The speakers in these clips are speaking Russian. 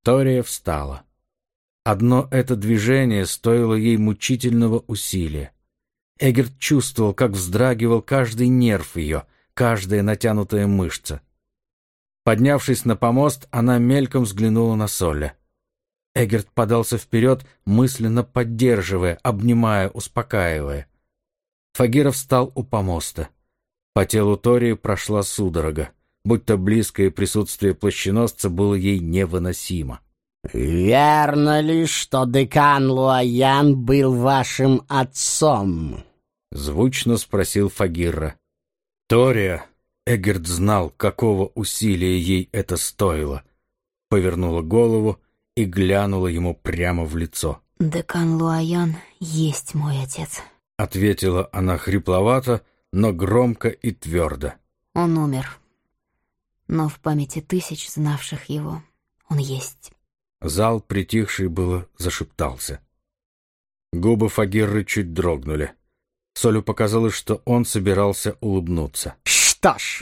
Тория встала. Одно это движение стоило ей мучительного усилия. Эггерт чувствовал, как вздрагивал каждый нерв ее, каждая натянутая мышца. Поднявшись на помост, она мельком взглянула на Солля. Эггерт подался вперед, мысленно поддерживая, обнимая, успокаивая. Фагира встал у помоста. По телу Тории прошла судорога, будто близкое присутствие плащеносца было ей невыносимо. «Верно ли, что декан Луаян был вашим отцом?» — звучно спросил Фагирра. Тория, Эггерт знал, какого усилия ей это стоило, повернула голову и глянула ему прямо в лицо. «Декан Луаян есть мой отец», — ответила она хрипловато, но громко и твердо. «Он умер, но в памяти тысяч знавших его он есть». Зал, притихший было, зашептался. Губы Фагирры чуть дрогнули. Солю показалось, что он собирался улыбнуться. «Что ж,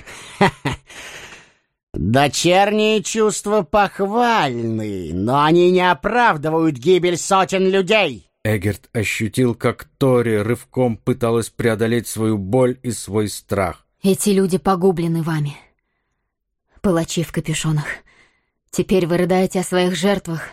дочерние чувства похвальны, но они не оправдывают гибель сотен людей». Эггерт ощутил, как Тория рывком пыталась преодолеть свою боль и свой страх. «Эти люди погублены вами, палачи в капюшонах. Теперь вы рыдаете о своих жертвах.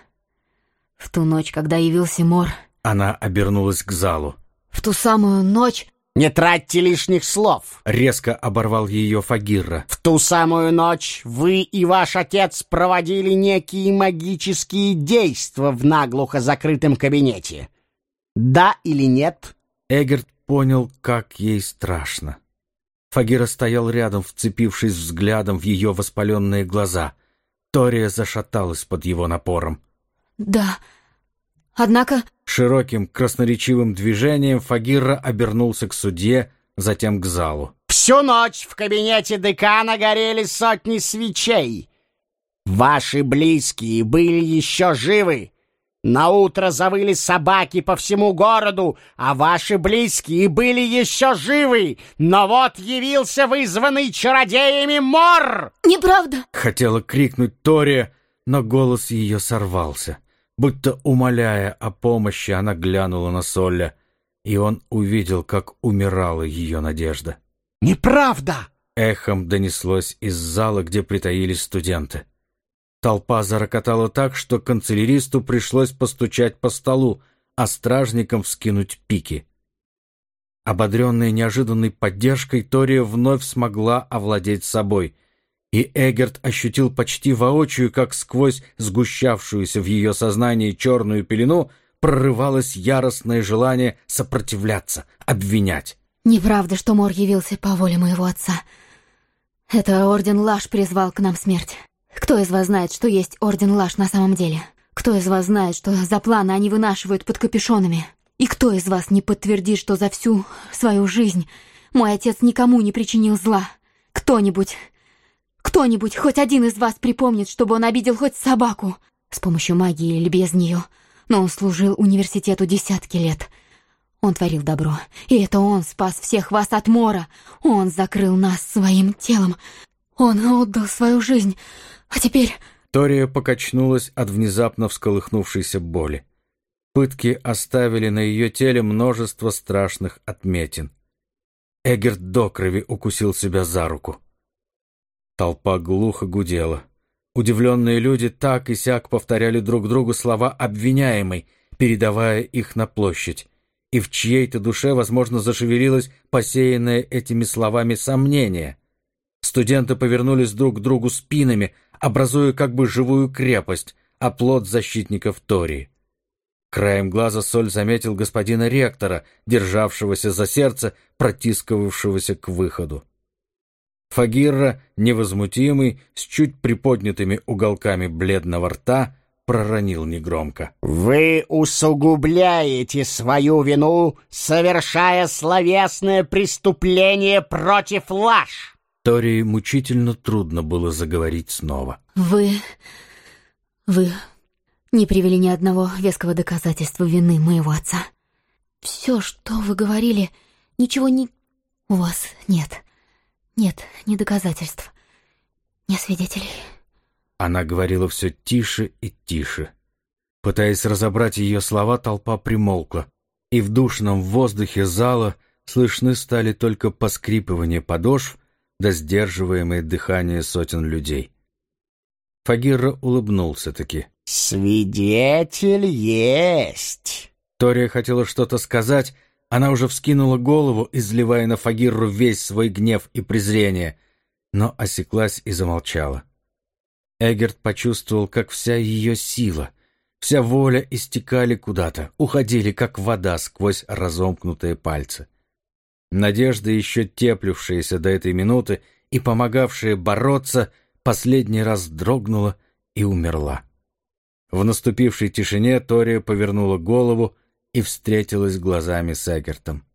В ту ночь, когда явился Мор...» Она обернулась к залу. «В ту самую ночь...» «Не тратьте лишних слов!» — резко оборвал ее Фагирра. «В ту самую ночь вы и ваш отец проводили некие магические действия в наглухо закрытом кабинете. Да или нет?» Эггерт понял, как ей страшно. Фагирра стоял рядом, вцепившись взглядом в ее воспаленные глаза. Тория зашаталась под его напором. «Да, однако...» Широким красноречивым движением Фагирра обернулся к судье, затем к залу. «Всю ночь в кабинете декана горели сотни свечей. Ваши близкие были еще живы. Наутро завыли собаки по всему городу, а ваши близкие были еще живы. Но вот явился вызванный чародеями Мор!» «Неправда!» — хотела крикнуть Тория, но голос ее сорвался. Будто умоляя о помощи, она глянула на Солля, и он увидел, как умирала ее надежда. «Неправда!» — эхом донеслось из зала, где притаились студенты. Толпа зарокотала так, что канцеляристу пришлось постучать по столу, а стражникам вскинуть пики. Ободренная неожиданной поддержкой, Тория вновь смогла овладеть собой, и Эггерт ощутил почти воочию, как сквозь сгущавшуюся в ее сознании черную пелену прорывалось яростное желание сопротивляться, обвинять. «Неправда, что Мор явился по воле моего отца. Это Орден Лаш призвал к нам смерть. Кто из вас знает, что есть Орден Лаш на самом деле? Кто из вас знает, что за планы они вынашивают под капюшонами? И кто из вас не подтвердит, что за всю свою жизнь мой отец никому не причинил зла? Кто-нибудь, хоть один из вас припомнит, чтобы он обидел хоть собаку, с помощью магии или без нее. Но он служил университету десятки лет. Он творил добро, и это он спас всех вас от Мора. Он закрыл нас своим телом. Он отдал свою жизнь. А теперь...» Тория покачнулась от внезапно всколыхнувшейся боли. Пытки оставили на ее теле множество страшных отметин. Эггерт до крови укусил себя за руку. Толпа глухо гудела. Удивленные люди так и сяк повторяли друг другу слова обвиняемой, передавая их на площадь. И в чьей-то душе, возможно, зашевелилось посеянное этими словами сомнение. Студенты повернулись друг к другу спинами, образуя как бы живую крепость, оплот защитников Тории. Краем глаза Соль заметил господина ректора, державшегося за сердце, протискивавшегося к выходу. Фагирра, невозмутимый, с чуть приподнятыми уголками бледного рта, проронил негромко: «Вы усугубляете свою вину, совершая словесное преступление против Лаш!» Тории мучительно трудно было заговорить снова. Вы не привели ни одного веского доказательства вины моего отца. Все, что вы говорили, ничего не... У вас нет ни доказательств, ни свидетелей. Она говорила все тише и тише. Пытаясь разобрать ее слова, толпа примолкла, и в душном воздухе зала слышны стали только поскрипывание подошв да сдерживаемое дыхание сотен людей. Фагирра улыбнулся-таки. «Свидетель есть!» Тория хотела что-то сказать, она уже вскинула голову, изливая на Фагирру весь свой гнев и презрение, но осеклась и замолчала. Эгерт почувствовал, как вся ее сила, вся воля истекали куда-то, уходили, как вода, сквозь разомкнутые пальцы. Надежда, еще теплившаяся до этой минуты и помогавшая бороться, последний раз дрогнула и умерла. В наступившей тишине Тория повернула голову и встретилась глазами с Эгертом.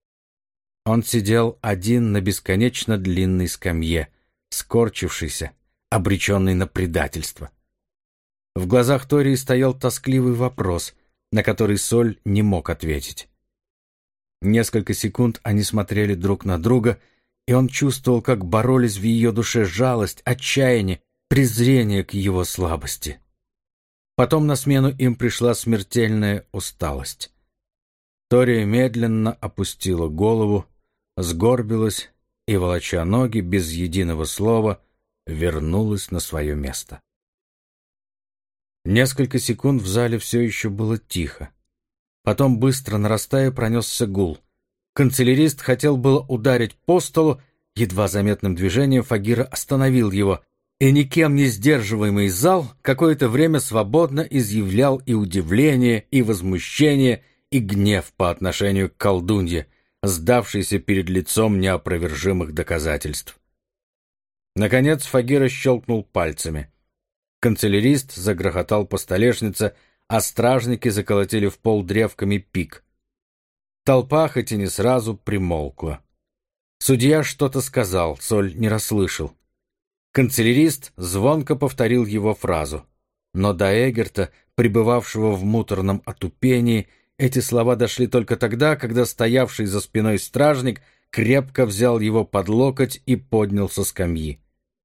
Он сидел один на бесконечно длинной скамье, скорчившийся, обреченный на предательство. В глазах Тории стоял тоскливый вопрос, на который Соль не мог ответить. Несколько секунд они смотрели друг на друга, и он чувствовал, как боролись в ее душе жалость, отчаяние, презрение к его слабости. Потом на смену им пришла смертельная усталость. Тория медленно опустила голову, сгорбилась и, волоча ноги без единого слова, вернулась на свое место. Несколько секунд в зале все еще было тихо. Потом, быстро нарастая, пронесся гул. Канцелярист хотел было ударить по столу, едва заметным движением Фагирра остановил его, и никем не сдерживаемый зал какое-то время свободно изъявлял и удивление, и возмущение, и гнев по отношению к колдунье, сдавшейся перед лицом неопровержимых доказательств. Наконец Фагирра щелкнул пальцами. Канцелярист загрохотал по столешнице, а стражники заколотили в пол древками пик. Толпа, хоть и не сразу, примолкла. Судья что-то сказал, Соль не расслышал. Канцелярист звонко повторил его фразу. Но до Эгерта, пребывавшего в муторном отупении, эти слова дошли только тогда, когда стоявший за спиной стражник крепко взял его под локоть и поднял со скамьи.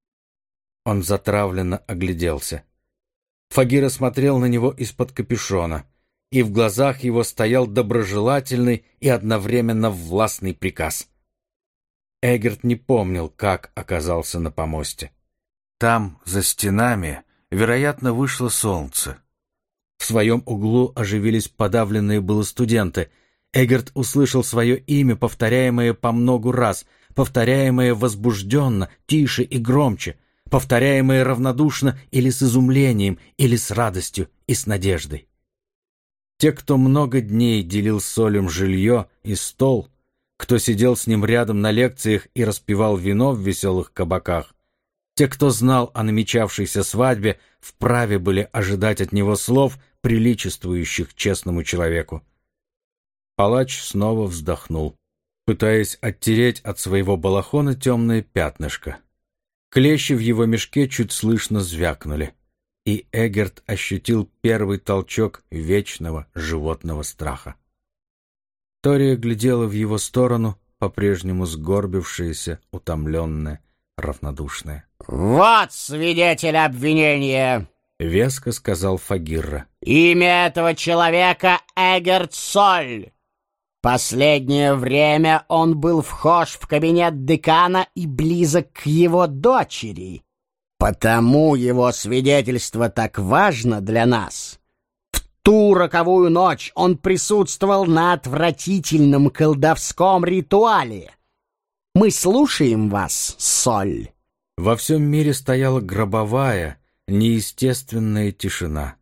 Он затравленно огляделся. Фагирра смотрел на него из-под капюшона, и в глазах его стоял доброжелательный и одновременно властный приказ. Эгерт не помнил, как оказался на помосте. Там, за стенами, вероятно, вышло солнце. В своем углу оживились подавленные было студенты. Эгерт услышал свое имя, повторяемое по многу раз, повторяемое возбужденно, тише и громче, повторяемое равнодушно или с изумлением, или с радостью и с надеждой. Те, кто много дней делил с Солем жилье и стол, кто сидел с ним рядом на лекциях и распивал вино в веселых кабаках, те, кто знал о намечавшейся свадьбе, вправе были ожидать от него слов, приличествующих честному человеку. Палач снова вздохнул, пытаясь оттереть от своего балахона темное пятнышко. Клещи в его мешке чуть слышно звякнули, и Эгерт ощутил первый толчок вечного животного страха. Тория глядела в его сторону, по-прежнему сгорбившаяся, утомленная, равнодушная. «Вот свидетель обвинения!» — веско сказал Фагирра. «Имя этого человека Эгерт Соль. Последнее время он был вхож в кабинет декана и близок к его дочери. Потому его свидетельство так важно для нас. В ту роковую ночь он присутствовал на отвратительном колдовском ритуале. Мы слушаем вас, Соль». Во всем мире стояла гробовая, неестественная тишина.